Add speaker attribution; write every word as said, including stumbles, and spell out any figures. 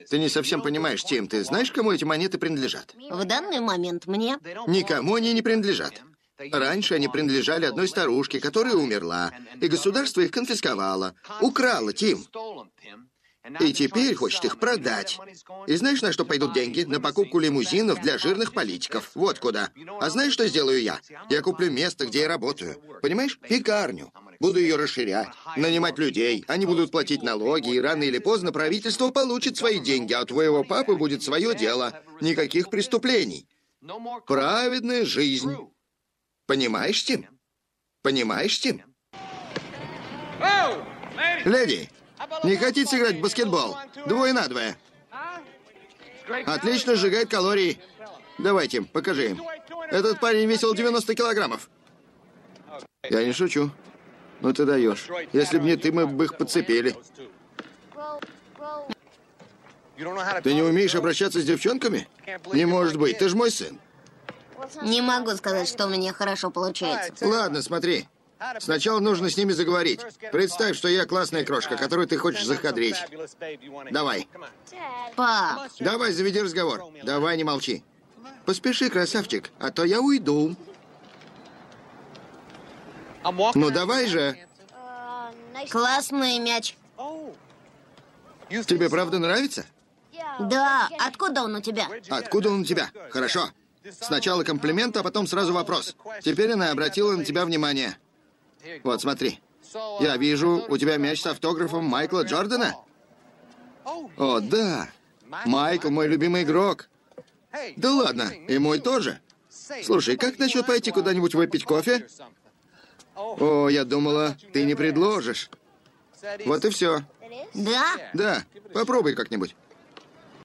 Speaker 1: Ты не совсем понимаешь, Тим. Ты знаешь, кому эти монеты принадлежат?
Speaker 2: В данный момент мне.
Speaker 1: Никому они не принадлежат. Раньше они принадлежали одной старушке, которая умерла, и государство их конфисковало. Украло, Тим. И теперь хочет их продать. И знаешь, на что пойдут деньги? На покупку лимузинов для жирных политиков. Вот куда. А знаешь, что сделаю я? Я куплю место, где я работаю. Понимаешь? Пекарню. Буду ее расширять, нанимать людей. Они будут платить налоги, и рано или поздно правительство получит свои деньги, а у твоего папы будет свое дело. Никаких преступлений. Праведная жизнь. Понимаешь, Тим? Понимаешь, Тим? Леди, не хотите сыграть в баскетбол? Двое на двое. Отлично сжигает калории. Давай, Тим, покажи им. Этот парень весил девяносто килограммов. Я не шучу. Ну ты даешь. Если бы не ты, мы бы их подцепили. Ты не умеешь обращаться с девчонками? Не может быть, ты же мой сын.
Speaker 2: Не могу сказать, что у меня хорошо получается.
Speaker 1: Ладно, смотри. Сначала нужно с ними заговорить. Представь, что я классная крошка, которую ты хочешь закадрить. Давай.
Speaker 2: Пап.
Speaker 1: Давай, заведи разговор. Давай, не молчи. Поспеши, красавчик, а то я уйду. Ну давай же.
Speaker 2: Классный мяч.
Speaker 1: Тебе правда нравится?
Speaker 2: Да, откуда он у тебя?
Speaker 1: Откуда он у тебя? Хорошо. Сначала комплимент, а потом сразу вопрос. Теперь она обратила на тебя внимание. Вот, смотри. Я вижу, у тебя мяч с автографом Майкла Джордана. О, да. Майкл мой любимый игрок. Да ладно, и мой тоже. Слушай, как насчет пойти куда-нибудь выпить кофе? О, я думала, ты не предложишь. Вот и все.
Speaker 2: Да?
Speaker 1: Да, попробуй как-нибудь.